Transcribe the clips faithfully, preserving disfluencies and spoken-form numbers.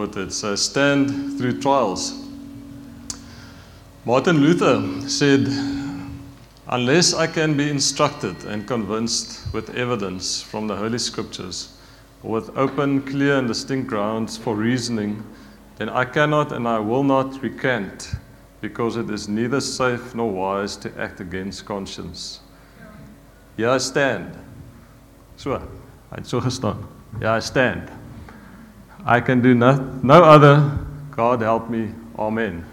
forward to it. So stand through trials. Martin Luther said, unless I can be instructed and convinced with evidence from the Holy Scriptures, or with open, clear, and distinct grounds for reasoning, then I cannot and I will not recant, because it is neither safe nor wise to act against conscience. Here I stand. So, hy het so gestaan. Here I stand. I can do no, no other. God help me. Amen.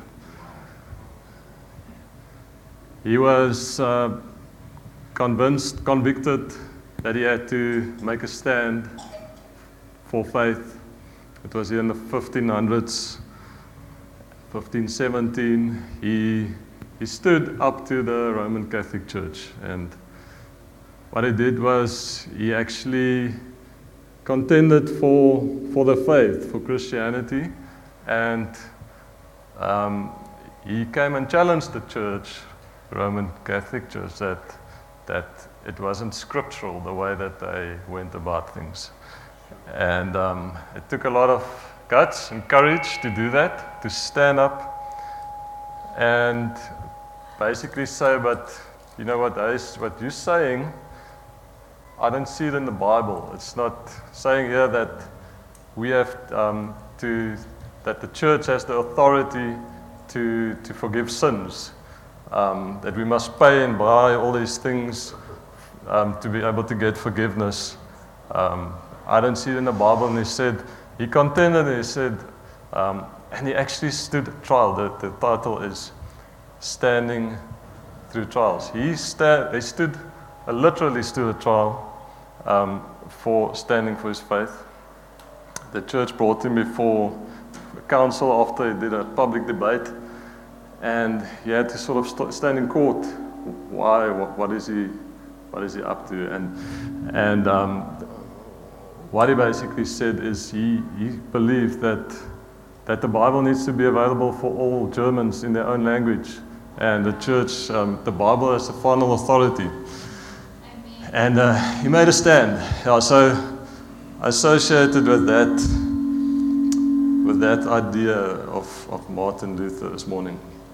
He was uh, convinced, convicted that he had to make a stand for faith. It was here in the fifteen hundreds, fifteen seventeen. He, he stood up to the Roman Catholic Church, and what he did was he actually contended for, for the faith, for Christianity, and um, he came and challenged the church, Roman Catholic Church, that, that it wasn't scriptural the way that they went about things. And um, it took a lot of guts and courage to do that, to stand up and basically say, but you know what, what you're saying, I don't see it in the Bible. It's not saying here that we have um, to, that the church has the authority to, to forgive sins, um, that we must pay and buy all these things um, to be able to get forgiveness. Um, I don't see it in the Bible. And he said, he contended and he said, um, and he actually stood at trial. The, the title is Standing Through Trials. He, sta- he stood, uh, literally stood at trial um, for standing for his faith. The church brought him before the council after he did a public debate, and he had to sort of st- stand in court. Why? What, what is he? What is he up to? And and um, what he basically said is he, he believed that that the Bible needs to be available for all Germans in their own language, and the church, um, the Bible has the final authority. And uh, he made a stand. Yeah, so associated with that, with that idea of, of Martin Luther this morning.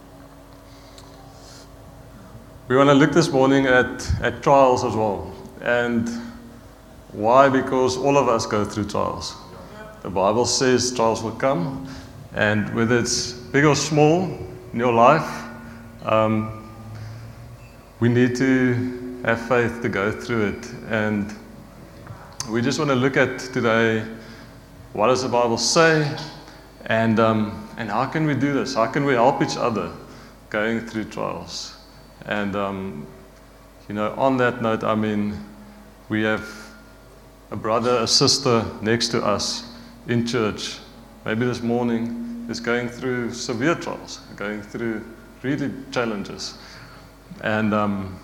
We want to look this morning at, at trials as well. And why? Because all of us go through trials. The Bible says trials will come, and whether it's big or small in your life, um, we need to have faith to go through it. And we just want to look at today, what does the Bible say, and um, and how can we do this? How can we help each other going through trials? And um, you know, on that note, I mean, we have a brother, a sister next to us in church, maybe this morning, is going through severe trials, going through really challenges. And um,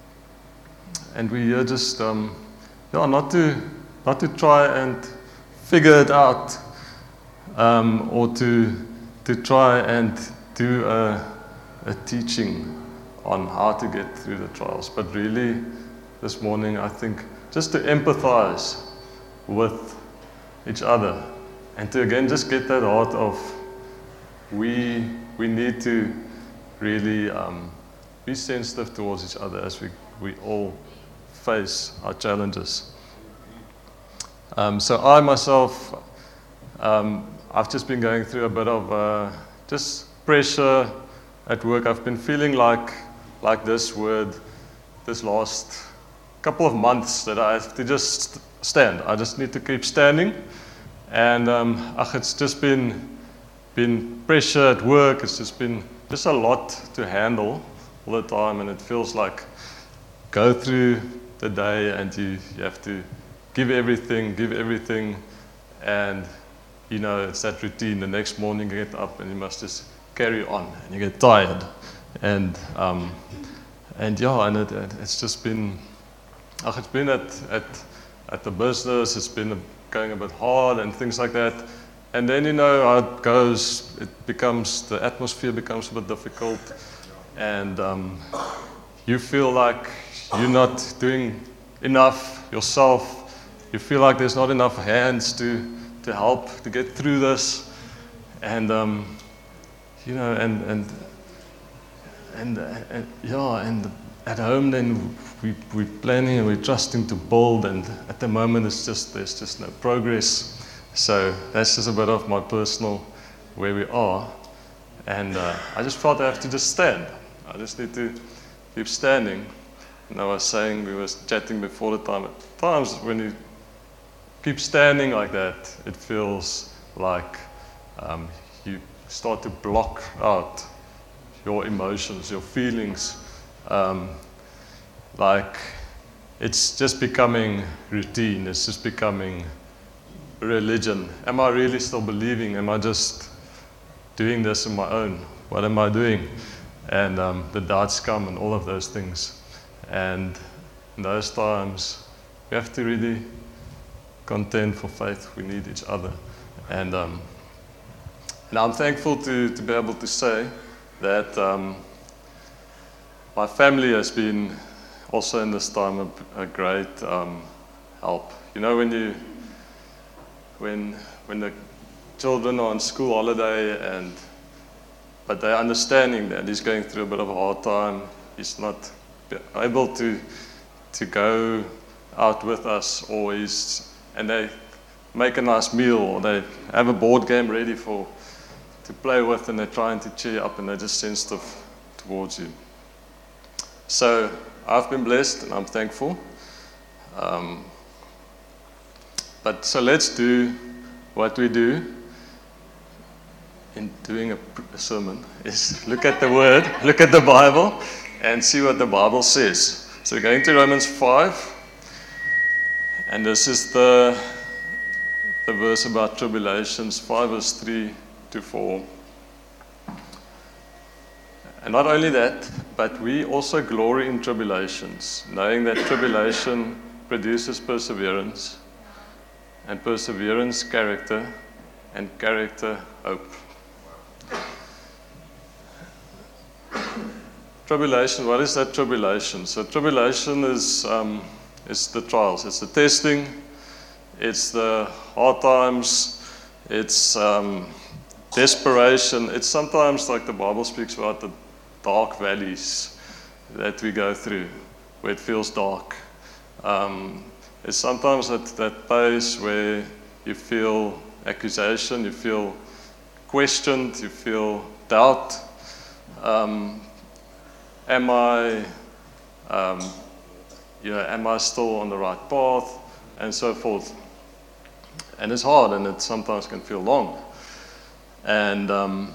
and we are just, um, yeah, not to, not to try and figure it out, um, or to, to try and do a, a teaching on how to get through the trials, but really, this morning, I think, just to empathize with each other, and to again just get that heart of we we need to really um, be sensitive towards each other as we, we all face our challenges. Um, so I myself, um, I've just been going through a bit of uh, just pressure at work. I've been feeling like like this word this last couple of months that I have to just stand. I just need to keep standing. And um, ach, it's just been been pressure at work. It's just been just a lot to handle all the time, and it feels like go through the day and you, you have to give everything, give everything, and you know, it's that routine. The next morning you get up and you must just carry on, and you get tired. And um, and yeah, and it, it's just been, ach, it's been at, at, at the business, it's been going a bit hard and things like that. And then you know how it goes, it becomes, the atmosphere becomes a bit difficult, and um, you feel like you're not doing enough yourself. You feel like there's not enough hands to, to help to get through this. And, um, you know, and, and, and, and, yeah, and at home then we, we're planning and we're trusting to build, and at the moment it's just, there's just no progress. So that's just a bit of my personal, where we are. And uh, I just felt I have to just stand. I just need to keep standing. And I was saying, we were chatting before the time, at times when you keep standing like that, it feels like um, you start to block out your emotions, your feelings. Um, like it's just becoming routine, it's just becoming religion. Am I really still believing? Am I just doing this on my own? What am I doing? And um, the doubts come and all of those things. And in those times, we have to really contend for faith. We need each other. And, um, and I'm thankful to, to be able to say that um, my family has been also in this time a, a great um, help. You know, when you, when when the children are on school holiday, and but they're understanding that he's going through a bit of a hard time, he's not able to to go out with us, or he's, and they make a nice meal, or they have a board game ready for to play with, and they're trying to cheer you up, and they're just sensitive towards you. So I've been blessed and I'm thankful. Um, but so let's do what we do in doing a, a sermon, is look at the Word, look at the Bible, and see what the Bible says. So we're going to Romans five, and this is the, the verse about tribulations, five verse three to four. And not only that, but we also glory in tribulations, knowing that tribulation produces perseverance, and perseverance character, and character hope. Tribulation, what is that tribulation? So tribulation is, um, is the trials, it's the testing, it's the hard times, it's um, desperation, it's sometimes like the Bible speaks about the dark valleys that we go through, where it feels dark. Um, it's sometimes that, that place where you feel accusation, you feel questioned, you feel doubt. Um, am I, um, you know, am I still on the right path, and so forth. And it's hard, and it sometimes can feel long. And um,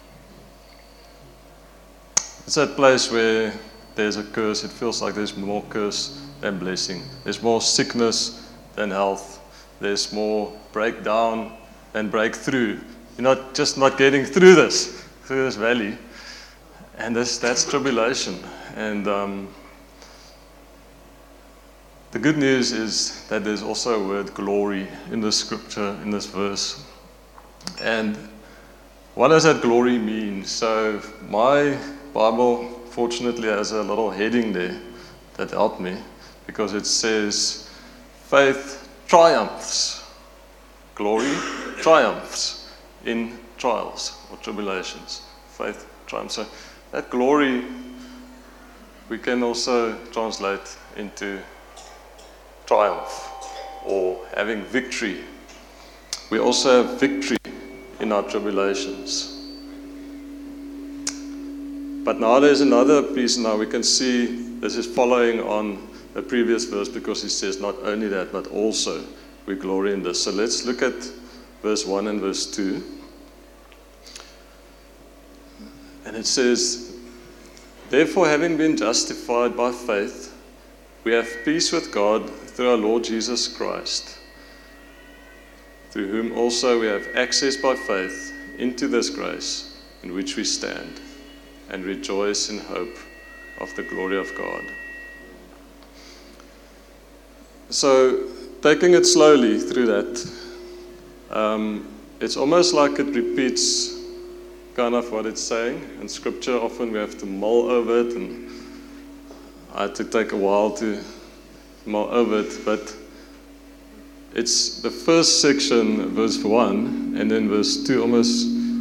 it's that place where there's a curse. It feels like there's more curse than blessing. There's more sickness than health. There's more breakdown than breakthrough. You're not just not getting through this, through this valley. And this, that's tribulation. And um, the good news is that there's also a word glory in the scripture, in this verse. And what does that glory mean? So my Bible, fortunately, has a little heading there that helped me, because it says, faith triumphs. Glory triumphs in trials or tribulations. Faith triumphs. So that glory we can also translate into triumph or having victory. We also have victory in our tribulations. But now there's another piece. Now we can see this is following on the previous verse, because he says not only that, but also we glory in this. So let's look at verse one and verse two. And it says, therefore, having been justified by faith, we have peace with God through our Lord Jesus Christ, through whom also we have access by faith into this grace in which we stand, and rejoice in hope of the glory of God. So, taking it slowly through that, um, it's almost like it repeats kind of what it's saying. In scripture, often we have to mull over it, and I had to take a while to mull over it, but it's the first section, verse one, and then verse two almost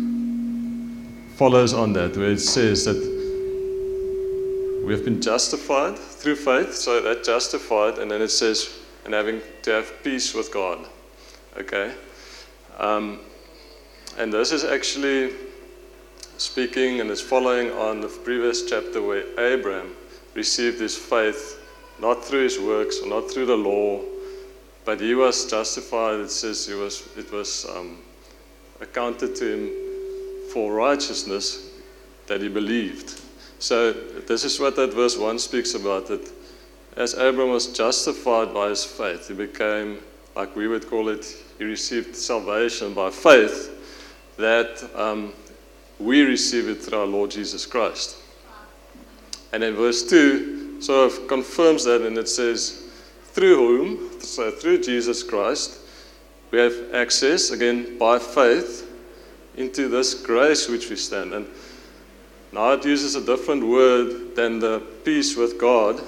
follows on that, where it says that we have been justified through faith, so that justified, and then it says, and having to have peace with God. Okay? Um, and this is actually speaking, and it's following on the previous chapter where Abraham received his faith, not through his works, or not through the law, but he was justified. It says he was, it was um, accounted to him for righteousness that he believed. So this is what that verse one speaks about, that as Abraham was justified by his faith, he became, like we would call it, he received salvation by faith, that um, we receive it through our Lord Jesus Christ. And then verse two sort of confirms that, and it says, through whom, so through Jesus Christ, we have access, again, by faith, into this grace which we stand. And now it uses a different word than the peace with God,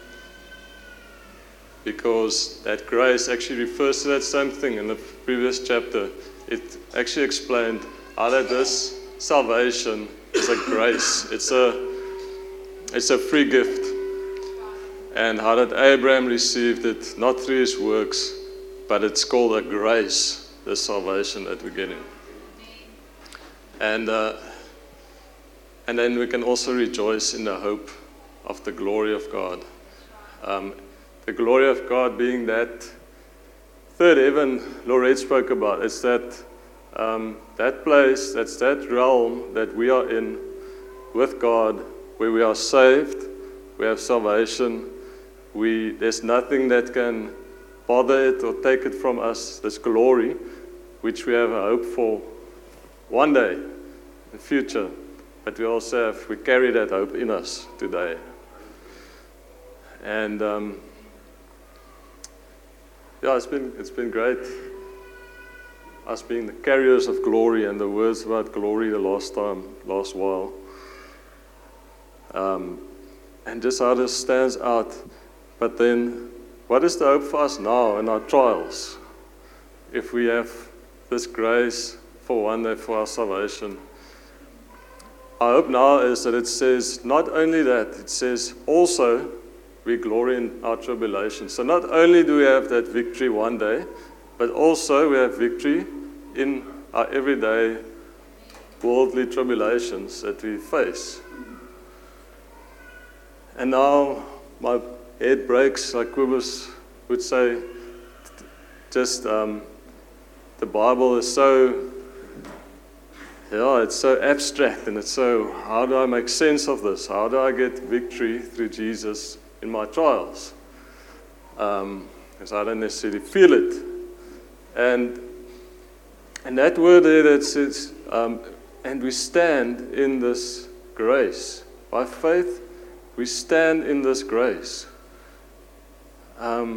because that grace actually refers to that same thing in the previous chapter. It actually explained how that this salvation is a grace. It's a, it's a free gift. And how that Abraham received it, not through his works, but it's called a grace, the salvation that we're getting. And uh, and then we can also rejoice in the hope of the glory of God. Um, the glory of God being that third heaven Lorette spoke about. It's that um, that place, that's that realm that we are in with God, where we are saved, we have salvation. We there's nothing that can bother it or take it from us. This glory, which we have a hope for one day in the future. But we also have, we carry that hope in us today. And um, yeah, it's been it's been great. Us being the carriers of glory, and the words about glory the last time, last while. Um, and just how this stands out. But then, what is the hope for us now in our trials? If we have this grace for one day for our salvation. Our hope now is that it says, not only that, it says also we glory in our tribulation. So not only do we have that victory one day, but also we have victory in our everyday worldly tribulations that we face. And now my head breaks, like Kobus would say, just um, the Bible is so Yeah, it's so abstract, and it's so, how do I make sense of this? How do I get victory through Jesus in my trials? Um, because I don't necessarily feel it. And and that word there that says, um, and we stand in this grace. By faith, we stand in this grace. Um,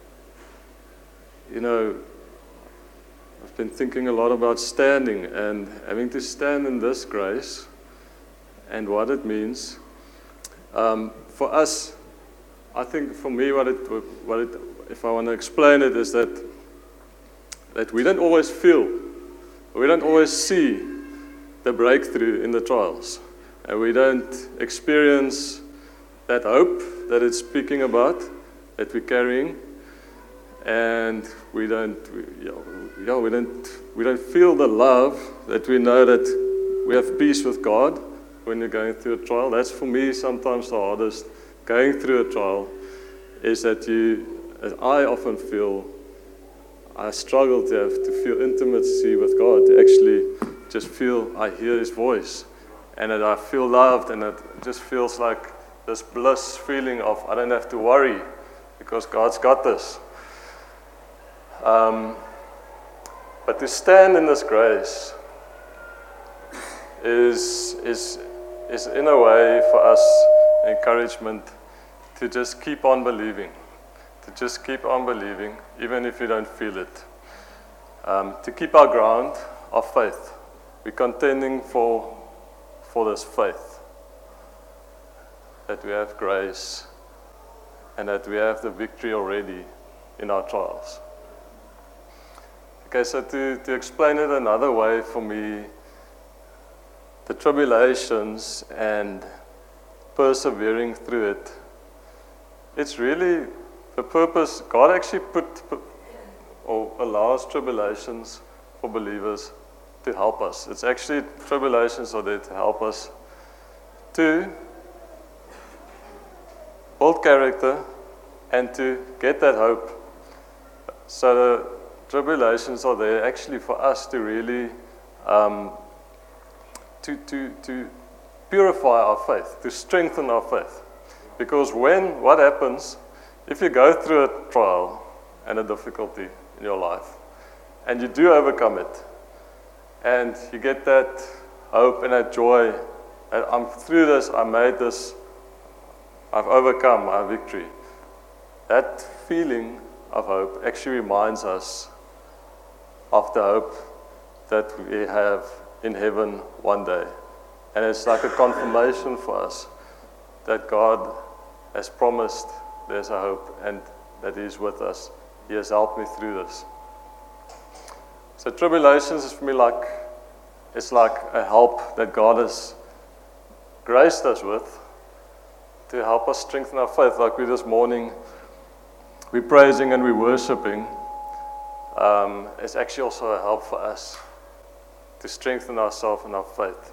you know, I've been thinking a lot about standing and having to stand in this grace and what it means. Um, for us, I think for me, what it, what it, if I want to explain it, is that that we don't always feel, we don't always see the breakthrough in the trials, and we don't experience that hope that it's speaking about, that we're carrying. And we don't, we, yeah, we don't, we don't feel the love that we know that we have peace with God when you're going through a trial. That's for me sometimes the hardest. Going through a trial is that you, as I often feel, I struggle to have to feel intimacy with God, to actually just feel I hear His voice, and that I feel loved, and it just feels like this bliss feeling of I don't have to worry because God's got this. Um, but to stand in this grace is, is, is in a way for us encouragement to just keep on believing, to just keep on believing, even if you don't feel it. Um, to keep our ground of faith. We're contending for, for this faith, that we have grace and that we have the victory already in our trials. Okay, so to, to explain it another way for me, the tribulations and persevering through it, it's really the purpose. God actually put or allows tribulations for believers to help us. It's actually, tribulations are there to help us to build character and to get that hope. So the tribulations are there actually for us to really um, to, to, to purify our faith, to strengthen our faith. Because when, what happens, if you go through a trial and a difficulty in your life, and you do overcome it, and you get that hope and that joy, and I'm through this, I made this, I've overcome my victory. That feeling of hope actually reminds us of the hope that we have in heaven one day. And it's like a confirmation for us that God has promised there's a hope and that He is with us. He has helped me through this. So tribulations is for me like, it's like a help that God has graced us with to help us strengthen our faith. Like we this morning, we're praising and we're worshiping. Um, it's actually also a help for us to strengthen ourselves in our faith.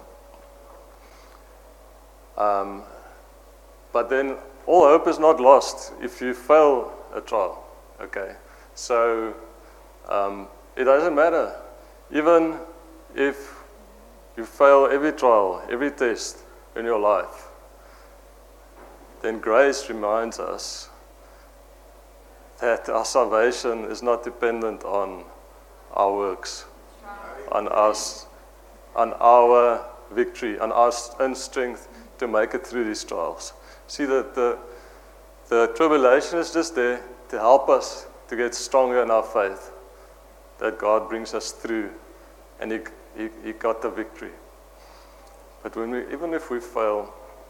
Um, but then all hope is not lost if you fail a trial. Okay, so um, it doesn't matter. Even if you fail every trial, every test in your life, then grace reminds us that our salvation is not dependent on our works, on us, on our victory, on our own strength to make it through these trials. See that the the tribulation is just there to help us to get stronger in our faith, that God brings us through, and He He, he got the victory. But when we, even if we fail,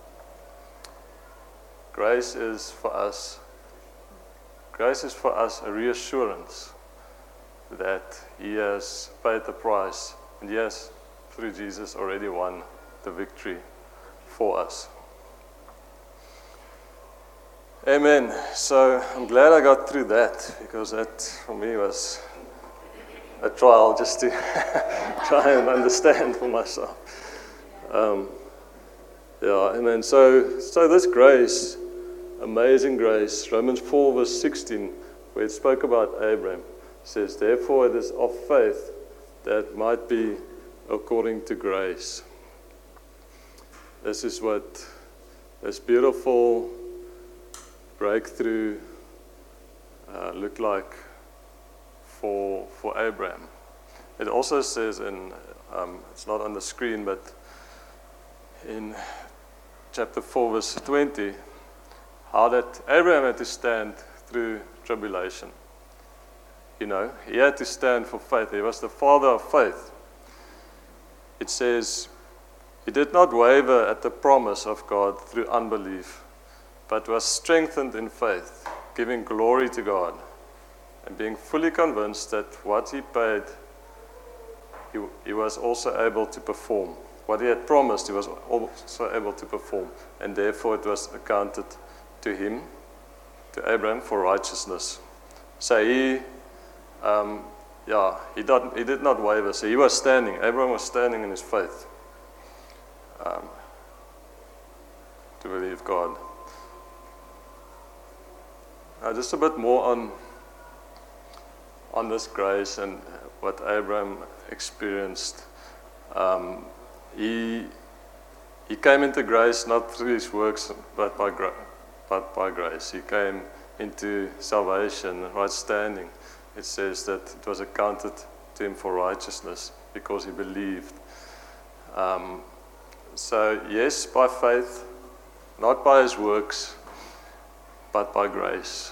grace is for us. Grace is for us a reassurance that He has paid the price, and He has, through Jesus, already won the victory for us. Amen. So I'm glad I got through that, because that for me was a trial just to try and understand for myself. Um, yeah, amen. So, so this grace, amazing grace, Romans four verse sixteen, where it spoke about Abraham, says, therefore it is of faith that might be according to grace. This is what this beautiful breakthrough uh, looked like for for Abraham. It also says in, um, it's not on the screen, but in chapter four verse twenty, how that Abraham had to stand through tribulation. You know, he had to stand for faith. He was the father of faith. It says, he did not waver at the promise of God through unbelief, but was strengthened in faith, giving glory to God, and being fully convinced that what he paid, he, he was also able to perform. What he had promised, he was also able to perform, and therefore it was accounted to him, to Abraham, for righteousness. So he, um, yeah, he did, he did not waver. So he was standing, Abraham was standing in his faith um, to believe God. Now, just a bit more on on this grace and what Abraham experienced. Um, he he came into grace not through his works, but by gra- but by grace. He came into salvation, right standing. It says that it was accounted to him for righteousness because he believed. Um, so yes, by faith, not by his works, but by grace.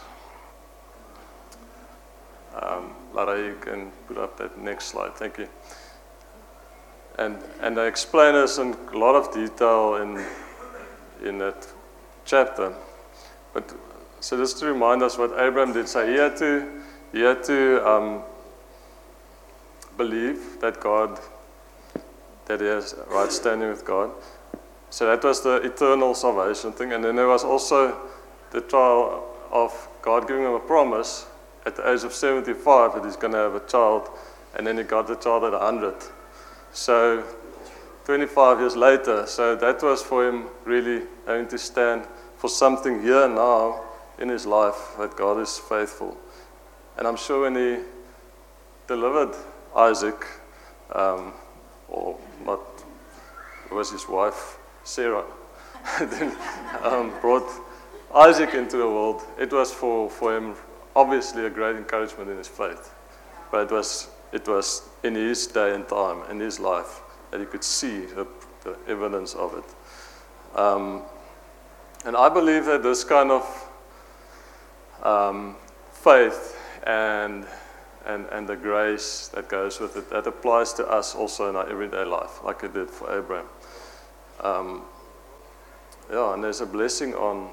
Um, Lara, you can put up that next slide. Thank you. And and I explain this in a lot of detail in in that chapter. But so just to remind us what Abraham did. So he had to he had to um, believe that God that he has right standing with God. So that was the eternal salvation thing. And then there was also the trial of God giving him a promise at the age of seventy-five that he's going to have a child, and then he got the child at one hundred. So twenty-five years later, so that was for him really having to stand for something here and now in his life, that God is faithful. And I'm sure when he delivered Isaac, um, or not, it was his wife, Sarah, then um, brought Isaac into the world, it was for, for him obviously a great encouragement in his faith. But it was, it was in his day and time, in his life, that he could see the, the evidence of it. Um, and I believe that this kind of um, faith and, and, and the grace that goes with it, that applies to us also in our everyday life, like it did for Abraham. Um, yeah, and there's a blessing on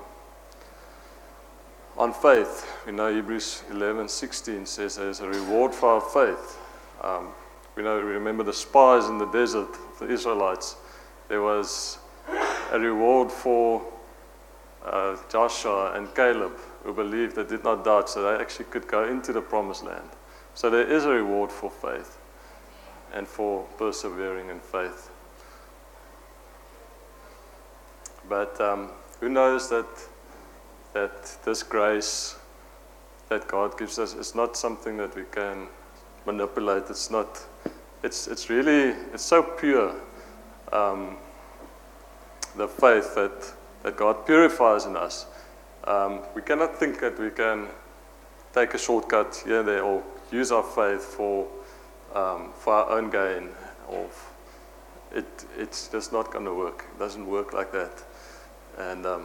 on faith. We know Hebrews eleven sixteen says there's a reward for our faith. Um, we know, remember the spies in the desert, the Israelites. There was a reward for uh, Joshua and Caleb, who believed, they did not doubt, so they actually could go into the promised land. So there is a reward for faith and for persevering in faith. But um, who knows that that this grace that God gives us is not something that we can manipulate. It's not, it's it's really, it's so pure, um, the faith that, that God purifies in us. Um, we cannot think that we can take a shortcut here and there or use our faith for, um, for our own gain. Or it, it's just not going to work. It doesn't work like that. And um,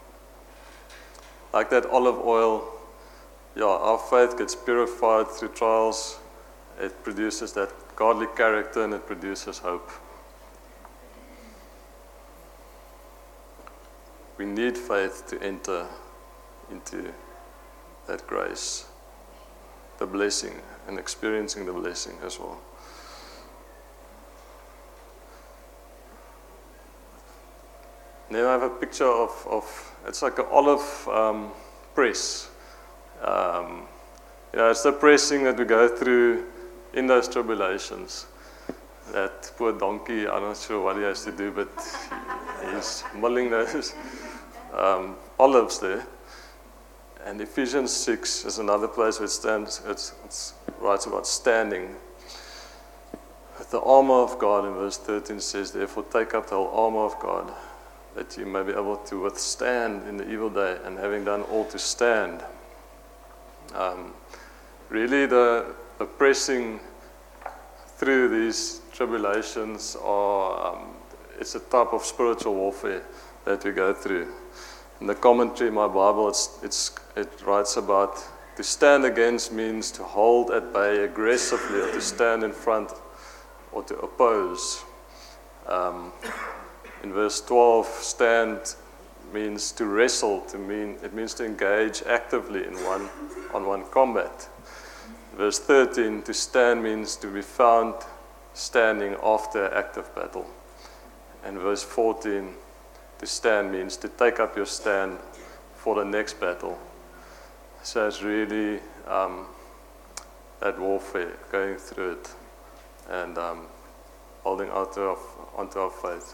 like that olive oil, yeah, our faith gets purified through trials. It produces that godly character and it produces hope. We need faith to enter into that grace, the blessing, and experiencing the blessing as well. Then I have a picture of, of it's like an olive um, press. Um, you know, it's the pressing that we go through in those tribulations. That poor donkey, I'm not sure what he has to do, but he's mulling those um, olives there. And Ephesians six is another place where it stands, it's, it's writes about standing. With the armor of God, in verse thirteen says, therefore take up the whole armor of God, that you may be able to withstand in the evil day, and having done all to stand. Um, really the, the pressing through these tribulations are, um, it's a type of spiritual warfare that we go through. In the commentary in my Bible, it's, it's, it writes about to stand against means to hold at bay aggressively, or to stand in front, or to oppose. Um, In verse twelve, stand means to wrestle, to mean it means to engage actively in one on one combat. Verse thirteen, to stand means to be found standing after active battle. And verse fourteen, to stand means to take up your stand for the next battle. So it's really um, that warfare, going through it, and um, holding out to our, onto our faith.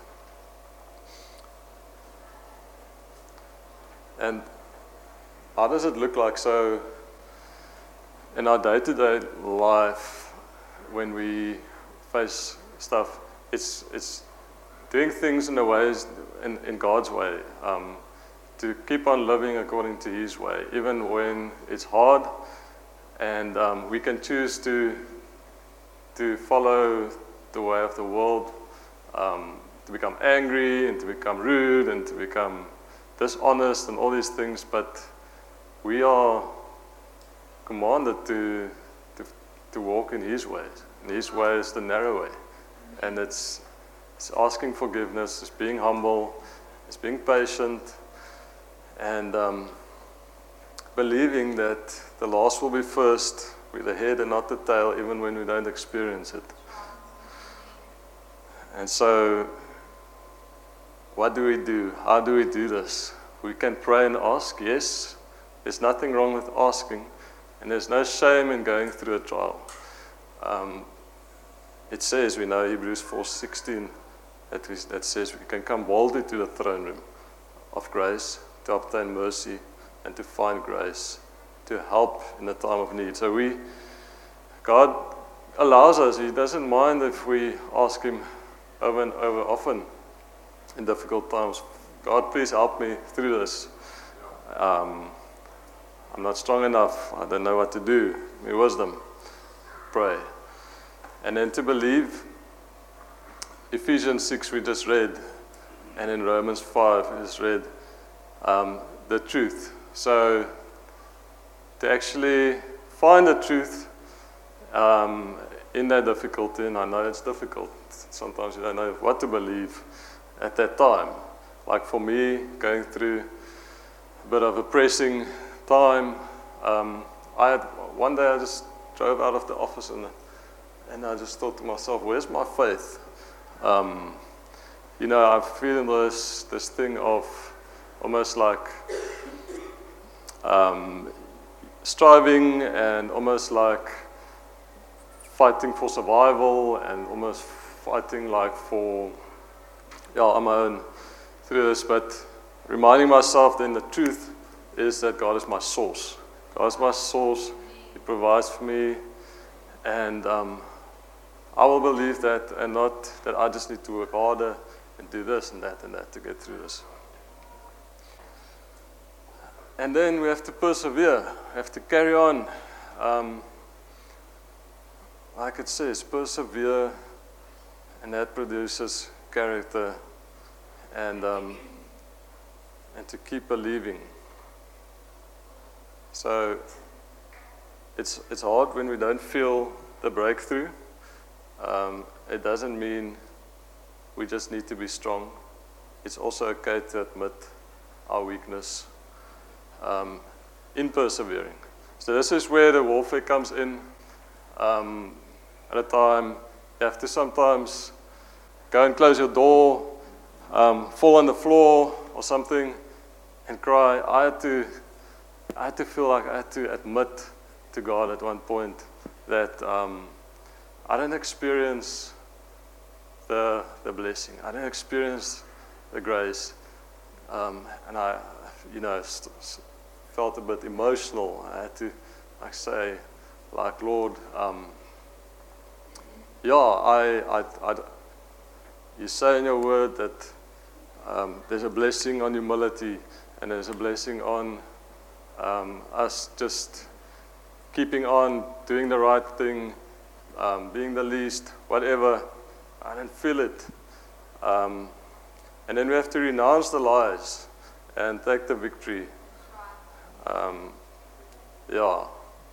And how does it look like? So in our day-to-day life, when we face stuff, it's it's doing things in the ways, in, in God's way, um, to keep on living according to His way, even when it's hard, and um, we can choose to to follow the way of the world, um, to become angry and to become rude and to become dishonest and all these things, but we are commanded to, to to walk in His ways. And His way is the narrow way, and it's it's asking forgiveness, it's being humble, it's being patient, and um, believing that the last will be first, we're the head and not the tail, even when we don't experience it. And so, what do we do? How do we do this? We can pray and ask, yes. There's nothing wrong with asking, and there's no shame in going through a trial. Um, it says, we know Hebrews four sixteen, that, we, that says we can come boldly to the throne room of grace to obtain mercy and to find grace to help in the time of need. So we, God allows us. He doesn't mind if we ask Him over and over often in difficult times, God, please help me through this. Um, I'm not strong enough. I don't know what to do. Give me wisdom. Pray. And then to believe. Ephesians six we just read, and in Romans five we just read um, the truth. So to actually find the truth um, in that difficulty, and I know it's difficult. Sometimes you don't know what to believe at that time. Like for me, going through a bit of a pressing time, um, I had one day I just drove out of the office and and I just thought to myself, where's my faith? Um, you know, I'm feeling this this thing of almost like um, striving and almost like fighting for survival and almost fighting like for, yeah, on my own through this, but reminding myself then the truth is that God is my source. God is my source. He provides for me, and um, I will believe that, and not that I just need to work harder and do this and that and that to get through this. And then we have to persevere. We have to carry on. Um, like it says, persevere, and that produces character, and um, and to keep believing. So it's it's hard when we don't feel the breakthrough. Um, it doesn't mean we just need to be strong. It's also okay to admit our weakness um, in persevering. So this is where the warfare comes in. Um, at a time, you have to sometimes go and close your door, um, fall on the floor or something, and cry. I had to, I had to feel like I had to admit to God at one point that um, I didn't experience the the blessing. I didn't experience the grace, um, and I, you know, st- felt a bit emotional. I had to, like, say, like, Lord, um, yeah, I, I, I, you say in your word that um, there's a blessing on humility, and there's a blessing on um, us just keeping on, doing the right thing, um, being the least, whatever. I didn't feel it. Um, and then we have to renounce the lies and take the victory. Um, yeah.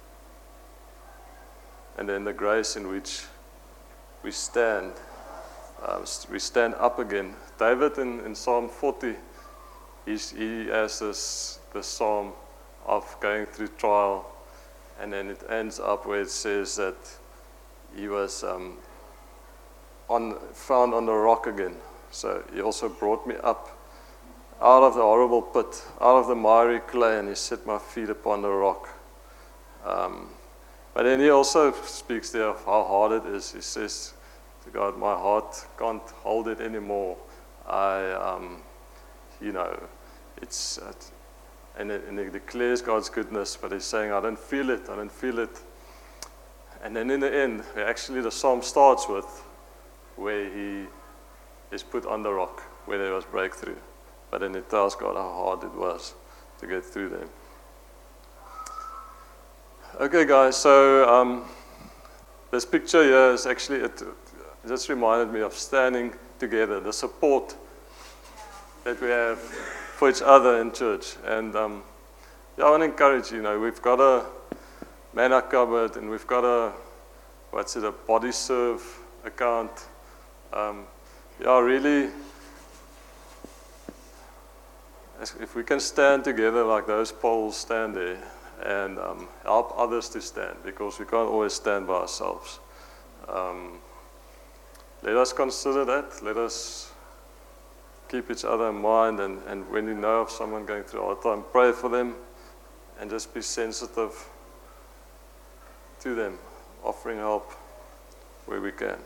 And then the grace in which we stand. Uh, we stand up again. David in, in Psalm forty, he's, he has this, this psalm of going through trial, and then it ends up where it says that he was um, on, found on the rock again. So he also brought me up out of the horrible pit, out of the miry clay, and he set my feet upon the rock. Um, but then he also speaks there of how hard it is. He says to God, my heart can't hold it anymore. I, um, you know, it's, uh, and, it, and he declares God's goodness, but he's saying, I don't feel it, I don't feel it. And then in the end, actually the psalm starts with where he is put on the rock, where there was breakthrough. But then it tells God how hard it was to get through there. Okay, guys, so um, this picture here is actually, it, it just reminded me of standing together, the support that we have for each other in church. And um, yeah, I want to encourage you, you know, we've got a manna cupboard, and we've got a, what's it, a body serve account. Um, yeah, really, if we can stand together like those poles stand there, and um, help others to stand, because we can't always stand by ourselves. Um, let us consider that. Let us keep each other in mind, and, and when you know of someone going through a hard time, pray for them and just be sensitive to them, offering help where we can.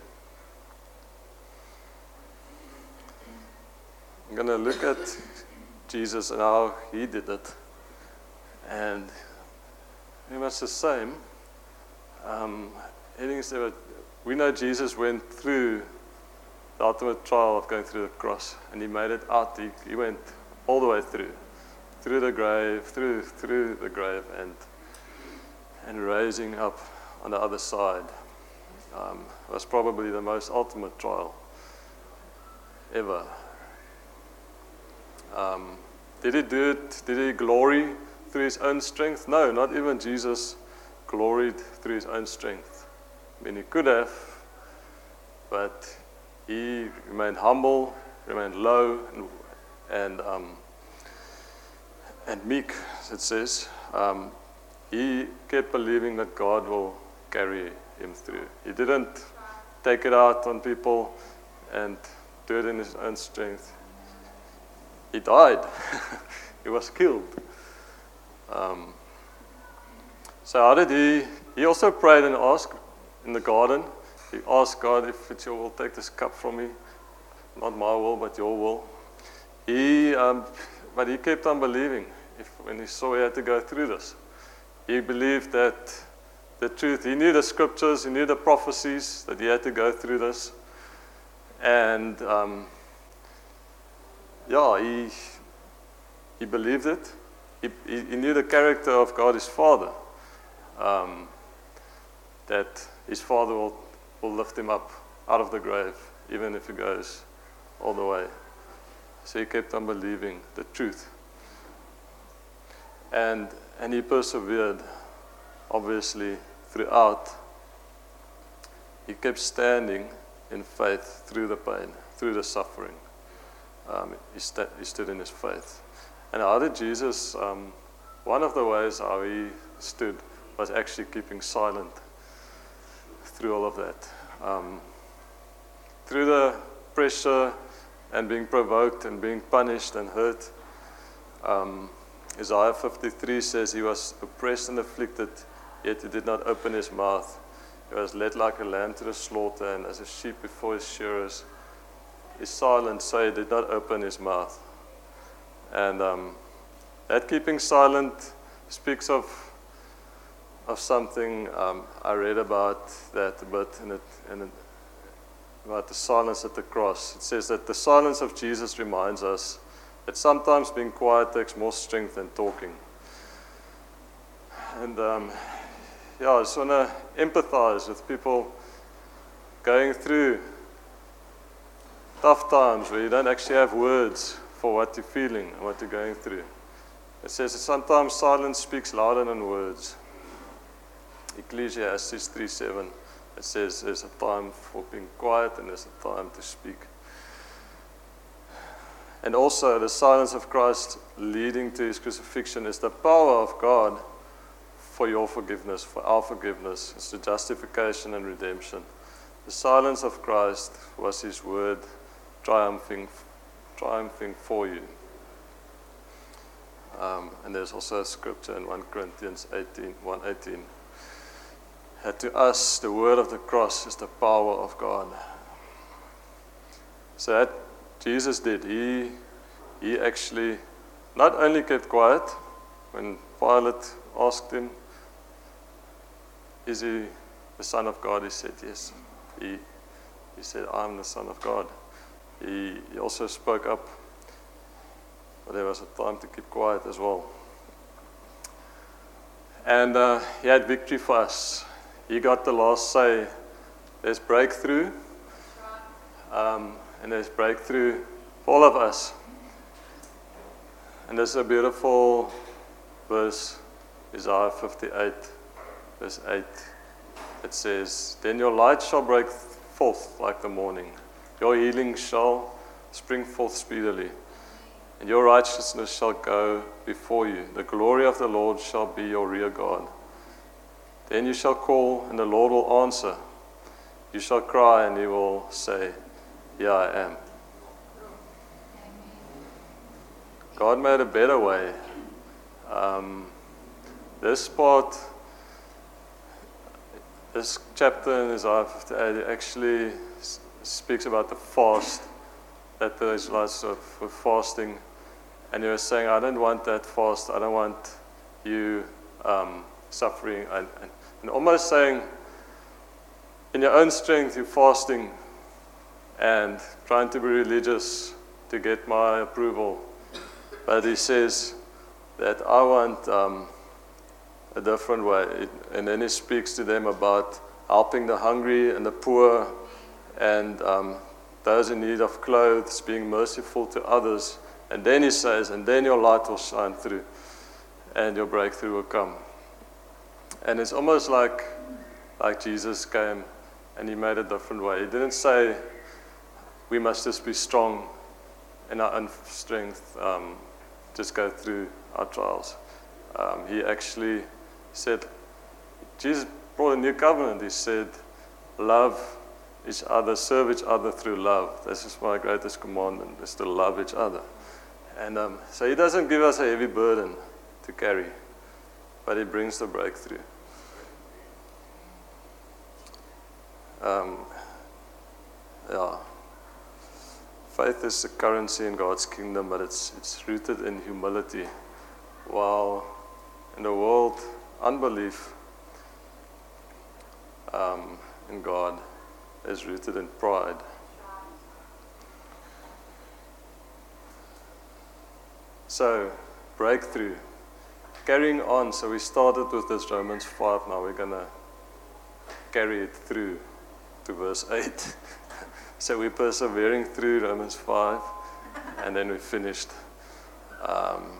I'm going to look at Jesus and how he did it, and pretty much the same. Um, we know Jesus went through the ultimate trial of going through the cross, and he made it out. He, he went all the way through, through the grave, through through the grave, and and raising up on the other side. Um, was probably the most ultimate trial ever. Um, did he do it? Did he glory through his own strength? No, not even Jesus gloried through his own strength. I mean, he could have, but he remained humble, remained low, and and, um, and meek, as it says. Um, he kept believing that God will carry him through. He didn't take it out on people and do it in his own strength. He died. He was killed. Um, so how did he? He also prayed and asked in the garden. He asked God, if it's your will, take this cup from me. Not my will, but your will. He, um, but he kept on believing. If, when he saw he had to go through this, he believed that the truth. He knew the scriptures. He knew the prophecies that he had to go through this. And um, yeah, he he believed it. He, he, he knew the character of God, his Father. Um, that his Father will, will lift him up out of the grave, even if he goes all the way. So he kept on believing the truth. And and he persevered, obviously, throughout. He kept standing in faith through the pain, through the suffering. Um, he, st- he stood in his faith. And how did Jesus, um, one of the ways how he stood was actually keeping silent through all of that. Um, through the pressure and being provoked and being punished and hurt, um, Isaiah fifty-three says he was oppressed and afflicted, yet he did not open his mouth. He was led like a lamb to the slaughter, and as a sheep before his shearers is silent, so he did not open his mouth. And um, that keeping silent speaks of of something um, I read about that a bit, in it, in it, about the silence at the cross. It says that the silence of Jesus reminds us that sometimes being quiet takes more strength than talking. And um, yeah, I just want to empathize with people going through tough times where you don't actually have words for what you're feeling and what you're going through. It says that sometimes silence speaks louder than words. Ecclesiastes three seven, it says there's a time for being quiet and there's a time to speak. And also the silence of Christ leading to his crucifixion is the power of God for your forgiveness, for our forgiveness. It's the justification and redemption. The silence of Christ was his word triumphing, triumphing for you. Um, and there's also a scripture in First Corinthians eighteen, one eighteen. That to us, the word of the cross is the power of God. So that Jesus did. He, he actually not only kept quiet when Pilate asked him, is he the Son of God? He said, yes. He, he said, I'm the Son of God. He, he also spoke up, but there was a time to keep quiet as well. And uh, he had victory for us. He got the last say. There's breakthrough, um, and there's breakthrough for all of us. And there's a beautiful verse, Isaiah fifty-eight, verse eight. It says, then your light shall break forth like the morning. Your healing shall spring forth speedily, and your righteousness shall go before you. The glory of the Lord shall be your rear guard. Then you shall call, and the Lord will answer. You shall cry, and He will say, Here I am. God made a better way. Um, this part, this chapter in Isaiah fifty-eight actually speaks about the fast that the Israelites were fasting. And he was saying, I don't want that fast. I don't want you um, suffering. And, and, and almost saying, in your own strength, you're fasting and trying to be religious to get my approval. But he says that I want um, a different way. And then he speaks to them about helping the hungry and the poor and um, those in need of clothes, being merciful to others. And then he says, and then your light will shine through and your breakthrough will come. And it's almost like, like Jesus came and he made a different way. He didn't say we must just be strong in our own strength, um, just go through our trials. Um, he actually said, Jesus brought a new covenant. He said, love each other, serve each other through love. This is my greatest commandment, is to love each other. And um, so he doesn't give us a heavy burden to carry, but he brings the breakthrough. Um, yeah, faith is the currency in God's kingdom, but it's it's rooted in humility. While in the world, unbelief um, in God is rooted in pride. So, breakthrough. Carrying on, so we started with this Romans five, now we're going to carry it through to verse eight. So we're persevering through Romans five, and then we finished. Um,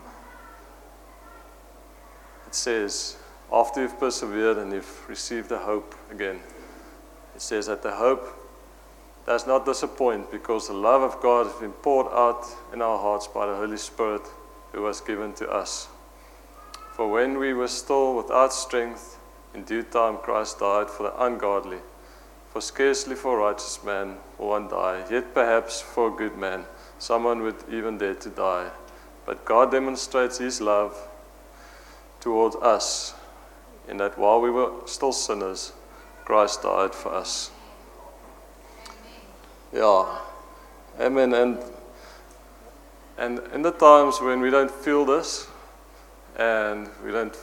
it says, after you've persevered and you've received the hope again, it says that the hope does not disappoint, because the love of God has been poured out in our hearts by the Holy Spirit who was given to us. For when we were still without strength, in due time Christ died for the ungodly. For scarcely for a righteous man will one die, yet perhaps for a good man someone would even dare to die. But God demonstrates His love towards us, in that while we were still sinners, Christ died for us. Yeah, amen. And and in the times when we don't feel this, and we don't,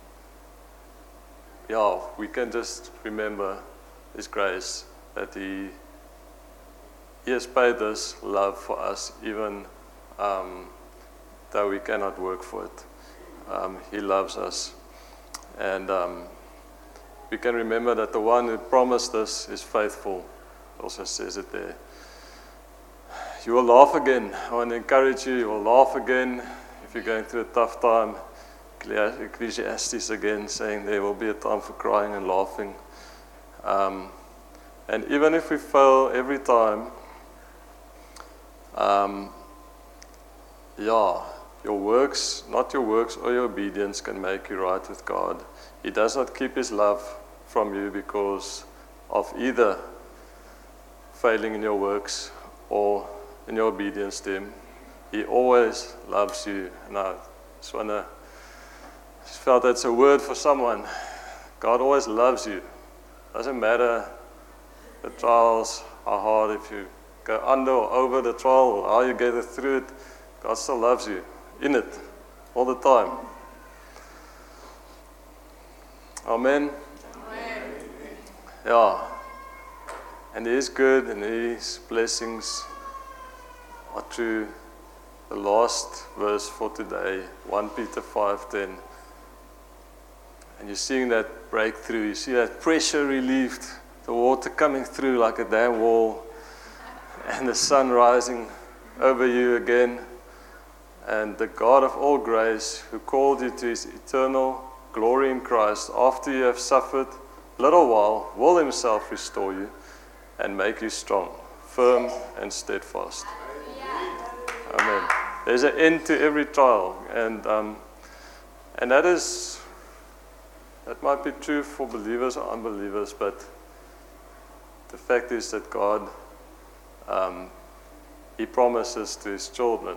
yeah, we can just remember His grace, that He He has paid this love for us, even um, though we cannot work for it. Um, he loves us, and um, we can remember that the one who promised us is faithful. Also says it there. You will laugh again. I want to encourage you, you will laugh again if you're going through a tough time. Ecclesiastes again saying there will be a time for crying and laughing. Um, and even if we fail every time, um, yeah, your works, not your works or your obedience can make you right with God. He does not keep His love from you because of either failing in your works or in your obedience to Him. He always loves you. And I just want to, just felt that's a word for someone. God always loves you. Doesn't matter the trials are hard, if you go under or over the trial or how you get through it, God still loves you in it all the time. Amen. Amen. Yeah. And He is good, and His blessings are true. The last verse for today, First Peter five ten. And you're seeing that breakthrough. You see that pressure relieved, the water coming through like a dam wall, and the sun rising over you again. And the God of all grace, who called you to His eternal glory in Christ, after you have suffered a little while, will Himself restore you and make you strong, firm and steadfast. Amen. There's an end to every trial, and um, and that is that might be true for believers or unbelievers, but the fact is that God, um, He promises to His children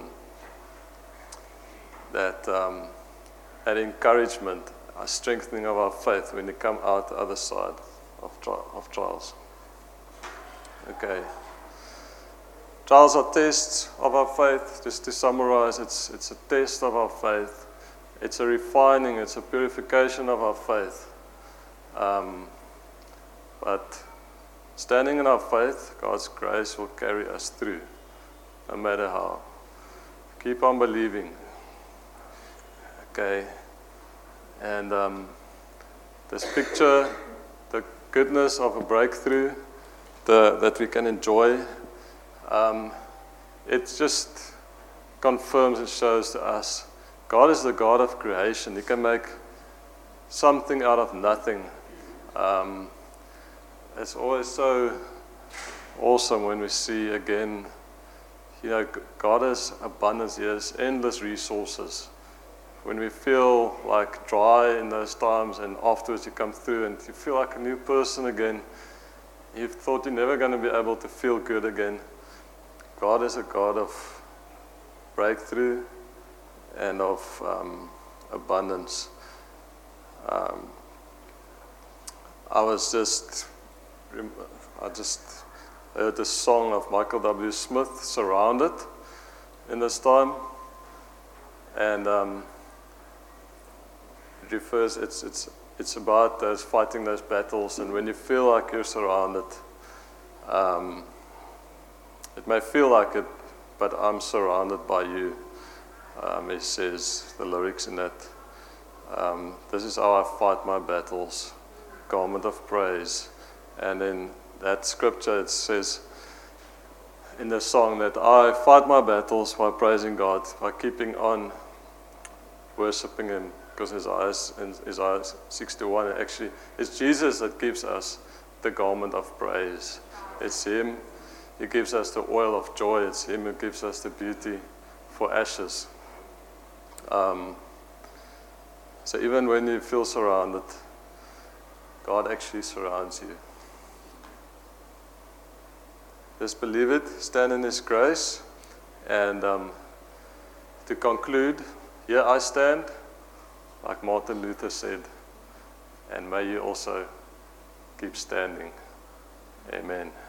that um, an encouragement, a strengthening of our faith when they come out the other side of, tri- of trials. Okay. Trials are tests of our faith. Just to summarize, it's, it's a test of our faith. It's a refining, it's a purification of our faith. Um, but standing in our faith, God's grace will carry us through, no matter how. Keep on believing. Okay. And um, this picture, the goodness of a breakthrough the, that we can enjoy, um, it just confirms and shows to us God is the God of creation. He can make something out of nothing. Um, it's always so awesome when we see again, you know, God has abundance, He has endless resources. When we feel like dry in those times and afterwards you come through and you feel like a new person again, you've thought you're never going to be able to feel good again. God is a God of breakthrough and of um, abundance. Um, I was just, I just heard the song of Michael W. Smith, Surrounded, in this time. And um, it refers, it's, it's, it's about those fighting those battles, and when you feel like you're surrounded, um, it may feel like it, but I'm surrounded by you. Um, he says, the lyrics in that, um, this is how I fight my battles, garment of praise. And in that scripture it says, in the song, that I fight my battles by praising God, by keeping on worshiping Him. Because Isaiah, in Isaiah sixty-one, actually, it's Jesus that gives us the garment of praise. It's Him. He gives us the oil of joy. It's Him who gives us the beauty for ashes. Um, so even when you feel surrounded, God actually surrounds you. Just believe it, stand in His grace, and um, to conclude, here I stand, like Martin Luther said, and may you also keep standing. Amen.